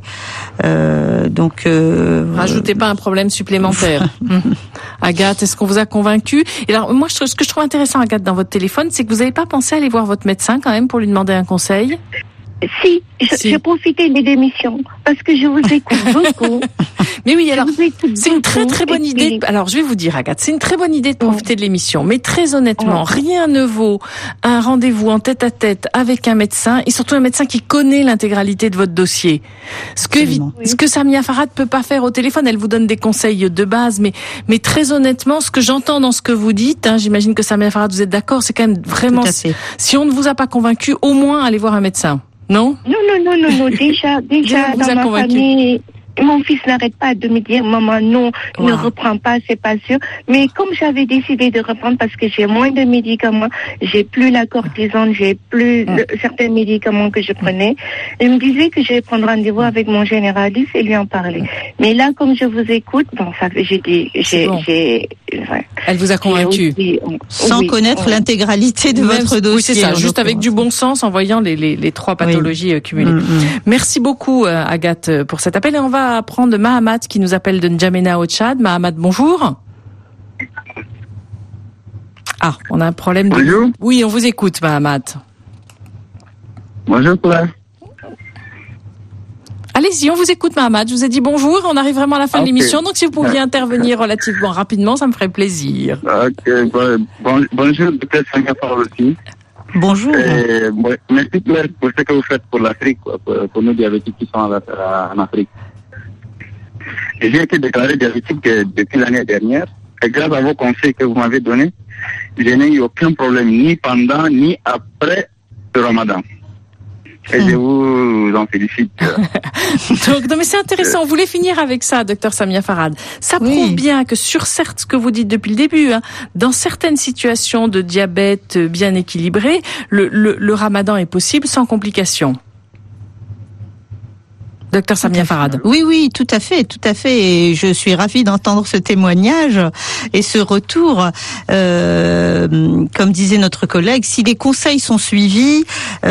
Donc rajoutez pas un problème supplémentaire. Agathe, est-ce qu'on vous a convaincu? Et alors moi, ce que je trouve intéressant, Agathe, dans votre téléphone, c'est que vous n'avez pas pensé à aller voir votre médecin quand même pour lui demander un conseil? Si, j'ai profité des démissions parce que je vous écoute beaucoup. Mais oui, alors c'est une très bonne idée. Alors je vais vous dire, Agathe, c'est une très bonne idée de profiter de l'émission. Mais très honnêtement, rien ne vaut un rendez-vous en tête-à-tête avec un médecin et surtout un médecin qui connaît l'intégralité de votre dossier. Ce que Samia Farhad peut pas faire au téléphone, elle vous donne des conseils de base, mais très honnêtement, ce que j'entends dans ce que vous dites, j'imagine que Samia Farhad, vous êtes d'accord, c'est quand même vraiment, si on ne vous a pas convaincu, au moins allez voir un médecin. Non, déjà dans ma famille, mon fils n'arrête pas de me dire, maman, non, ne reprends pas, c'est pas sûr. Mais comme j'avais décidé de reprendre parce que j'ai moins de médicaments, j'ai plus la cortisone, j'ai plus certains médicaments que je prenais, il me disait que je vais prendre rendez-vous avec mon généraliste et lui en parler. Mais là, comme je vous écoute, elle vous a convaincu. Sans connaître l'intégralité de votre dossier. Oui, c'est ça, juste avec du bon sens, en voyant les trois pathologies cumulées. Merci beaucoup, Agathe, pour cet appel. Et on va prendre Mahamat qui nous appelle de N'Djamena au Tchad. Mahamat, bonjour. Ah, on a un problème. Bonjour. Oui, on vous écoute, Mahamat. Bonjour, Claire. Allez-y, on vous écoute, Mahamat. Je vous ai dit bonjour. On arrive vraiment à la fin de l'émission. Donc, si vous pouviez intervenir relativement rapidement, ça me ferait plaisir. Ok, bonjour, docteur Samia Farad aussi. Bonjour. Merci, Claire, pour ce que vous faites pour l'Afrique, pour nous diabétiques qui sont en Afrique. J'ai été déclaré diabétique depuis l'année dernière. Et grâce à vos conseils que vous m'avez donnés, je n'ai eu aucun problème, ni pendant, ni après le Ramadan. Et je vous en félicite. Donc, non, mais c'est intéressant. On voulait finir avec ça, docteur Samia Farad. Ça prouve bien que sur certes, ce que vous dites depuis le début, dans certaines situations de diabète bien équilibré, le Ramadan est possible sans complications. Docteur Samia Farad. Oui, tout à fait. Et je suis ravie d'entendre ce témoignage et ce retour. Comme disait notre collègue, si les conseils sont suivis,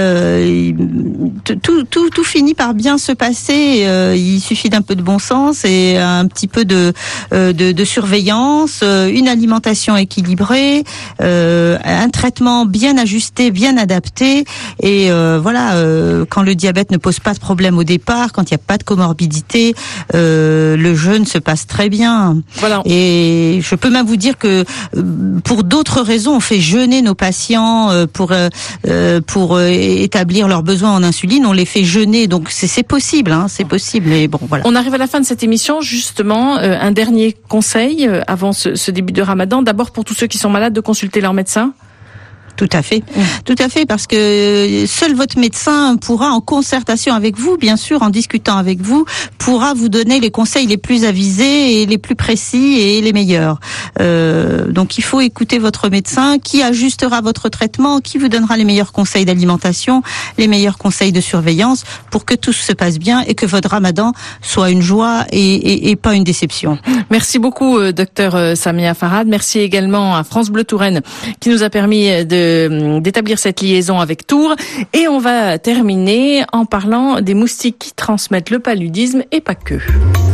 tout finit par bien se passer. Il suffit d'un peu de bon sens et un petit peu de surveillance, une alimentation équilibrée, un traitement bien ajusté, bien adapté. Et quand le diabète ne pose pas de problème au départ, quand il n'y a pas de comorbidité, le jeûne se passe très bien. Voilà. Et je peux même vous dire que pour d'autres raisons, on fait jeûner nos patients pour établir leurs besoins en insuline. On les fait jeûner, donc c'est possible, c'est possible. Mais bon, voilà. On arrive à la fin de cette émission, justement, un dernier conseil avant ce début de Ramadan. D'abord pour tous ceux qui sont malades, de consulter leur médecin. Tout à fait, parce que seul votre médecin pourra, en concertation avec vous, bien sûr, en discutant avec vous, pourra vous donner les conseils les plus avisés et les plus précis et les meilleurs. Donc il faut écouter votre médecin qui ajustera votre traitement, qui vous donnera les meilleurs conseils d'alimentation, les meilleurs conseils de surveillance pour que tout se passe bien et que votre Ramadan soit une joie et pas une déception. Merci beaucoup, docteur Samia Farad. Merci également à France Bleu Touraine qui nous a permis d'établir cette liaison avec Tours. Et on va terminer en parlant des moustiques qui transmettent le paludisme et pas que.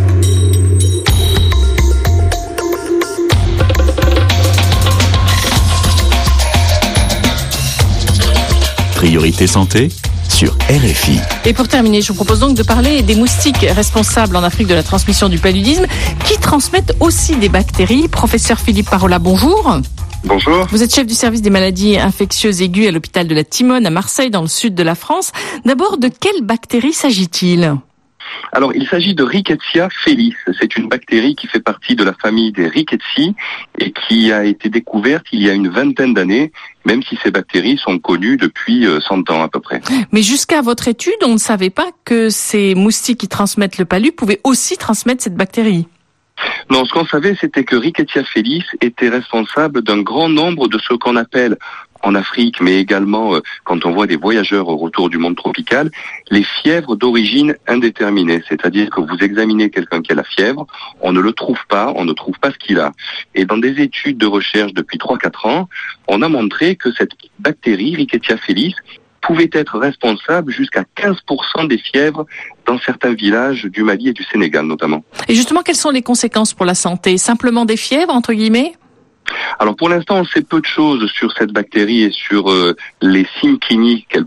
Priorité santé sur RFI. Et pour terminer, je vous propose donc de parler des moustiques responsables en Afrique de la transmission du paludisme qui transmettent aussi des bactéries. Professeur Philippe Parola, bonjour. Bonjour. Vous êtes chef du service des maladies infectieuses aiguës à l'hôpital de la Timone à Marseille, dans le sud de la France. D'abord, de quelle bactérie s'agit-il ? Alors, il s'agit de Rickettsia felis. C'est une bactérie qui fait partie de la famille des Rickettsi et qui a été découverte il y a une vingtaine d'années, même si ces bactéries sont connues depuis 100 ans à peu près. Mais jusqu'à votre étude, on ne savait pas que ces moustiques qui transmettent le palu pouvaient aussi transmettre cette bactérie. Non, ce qu'on savait, c'était que Rickettsia felis était responsable d'un grand nombre de ce qu'on appelle en Afrique, mais également quand on voit des voyageurs au retour du monde tropical, les fièvres d'origine indéterminée. C'est-à-dire que vous examinez quelqu'un qui a la fièvre, on ne le trouve pas, on ne trouve pas ce qu'il a. Et dans des études de recherche depuis 3-4 ans, on a montré que cette bactérie, Rickettsia felis, pouvait être responsable jusqu'à 15% des fièvres dans certains villages du Mali et du Sénégal notamment. Et justement, quelles sont les conséquences pour la santé ? Simplement des fièvres, entre guillemets ? Alors pour l'instant, on sait peu de choses sur cette bactérie et sur les signes cliniques qu'elle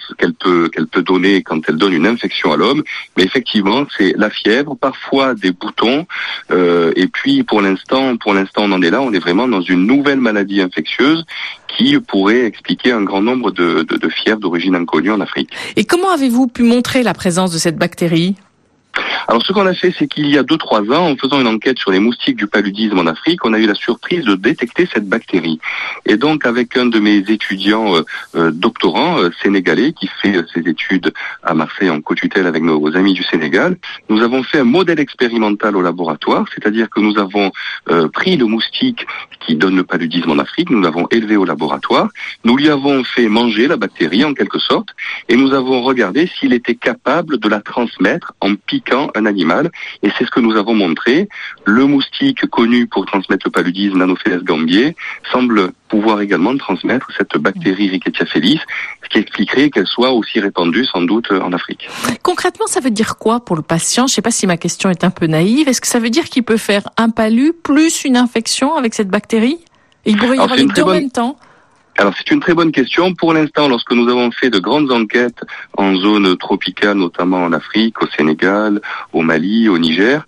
peut donner quand elle donne une infection à l'homme. Mais effectivement, c'est la fièvre, parfois des boutons. Et puis pour l'instant, on en est là. On est vraiment dans une nouvelle maladie infectieuse qui pourrait expliquer un grand nombre de fièvres d'origine inconnue en Afrique. Et comment avez-vous pu montrer la présence de cette bactérie ? Alors ce qu'on a fait, c'est qu'il y a 2-3 ans, en faisant une enquête sur les moustiques du paludisme en Afrique, on a eu la surprise de détecter cette bactérie. Et donc avec un de mes étudiants doctorants sénégalais qui fait ses études à Marseille en co-tutelle avec nos amis du Sénégal, nous avons fait un modèle expérimental au laboratoire, c'est-à-dire que nous avons pris le moustique qui donne le paludisme en Afrique, nous l'avons élevé au laboratoire, nous lui avons fait manger la bactérie en quelque sorte, et nous avons regardé s'il était capable de la transmettre en piquant un animal, et c'est ce que nous avons montré. Le moustique connu pour transmettre le paludisme, Nanofeles gambiae, semble pouvoir également transmettre cette bactérie Rickettsia felis, ce qui expliquerait qu'elle soit aussi répandue sans doute en Afrique. Concrètement, ça veut dire quoi pour le patient ? Je ne sais pas si ma question est un peu naïve. Est-ce que ça veut dire qu'il peut faire un palu plus une infection avec cette bactérie ? Il pourrait y avoir les deux en même temps? Alors c'est une très bonne question. Pour l'instant, lorsque nous avons fait de grandes enquêtes en zone tropicale, notamment en Afrique, au Sénégal, au Mali, au Niger,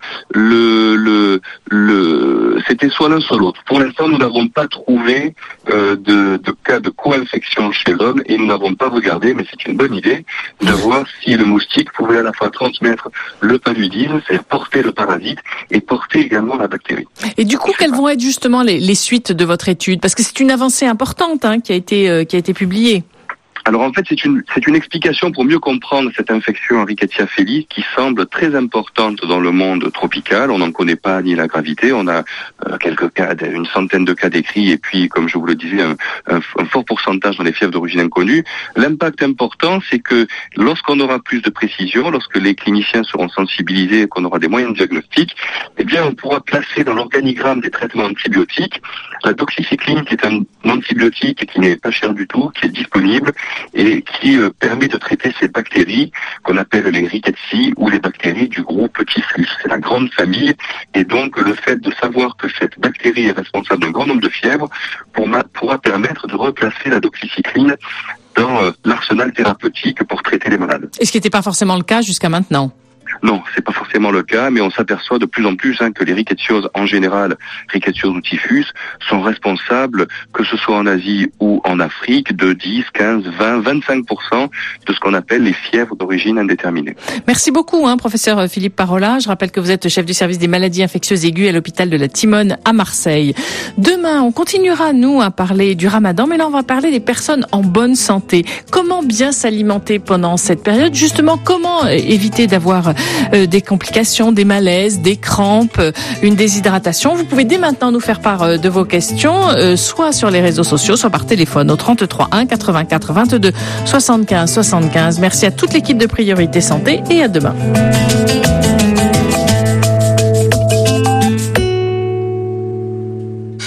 c'était soit l'un soit l'autre. Pour l'instant, nous n'avons pas trouvé de cas de co-infection chez l'homme et nous n'avons pas regardé, mais c'est une bonne idée, de voir si le moustique pouvait à la fois transmettre le paludisme, c'est-à-dire porter le parasite et porter également la bactérie. Et du coup, quelles vont être justement les suites de votre étude? Parce que c'est une avancée importante qui a été publiée. Alors en fait, c'est une explication pour mieux comprendre cette infection Rickettsia felis qui semble très importante dans le monde tropical. On n'en connaît pas ni la gravité. On a quelques cas, une centaine de cas décrits et puis, comme je vous le disais, un fort pourcentage dans les fièvres d'origine inconnue. L'impact important, c'est que lorsqu'on aura plus de précision, lorsque les cliniciens seront sensibilisés et qu'on aura des moyens de diagnostic, eh bien, on pourra placer dans l'organigramme des traitements antibiotiques la doxycycline, qui est un antibiotique qui n'est pas cher du tout, qui est disponible et qui permet de traiter ces bactéries qu'on appelle les Rickettsia ou les bactéries du groupe Typhus. C'est la grande famille et donc le fait de savoir que cette bactérie est responsable d'un grand nombre de fièvres pourra permettre de replacer la doxycycline dans l'arsenal thérapeutique pour traiter les malades. Et ce qui n'était pas forcément le cas jusqu'à maintenant. Non, c'est pas forcément le cas, mais on s'aperçoit de plus en plus que les rickettsioses en général, rickettsiose ou typhus, sont responsables, que ce soit en Asie ou en Afrique, de 10, 15, 20, 25% de ce qu'on appelle les fièvres d'origine indéterminée. Merci beaucoup, professeur Philippe Parola. Je rappelle que vous êtes chef du service des maladies infectieuses aiguës à l'hôpital de la Timone à Marseille. Demain, on continuera, nous, à parler du Ramadan, mais là, on va parler des personnes en bonne santé. Comment bien s'alimenter pendant cette période? Justement, comment éviter d'avoir des complications, des malaises, des crampes, une déshydratation. Vous pouvez dès maintenant nous faire part de vos questions, soit sur les réseaux sociaux, soit par téléphone au 33 1 84 22 75 75. Merci à toute l'équipe de Priorité Santé et à demain.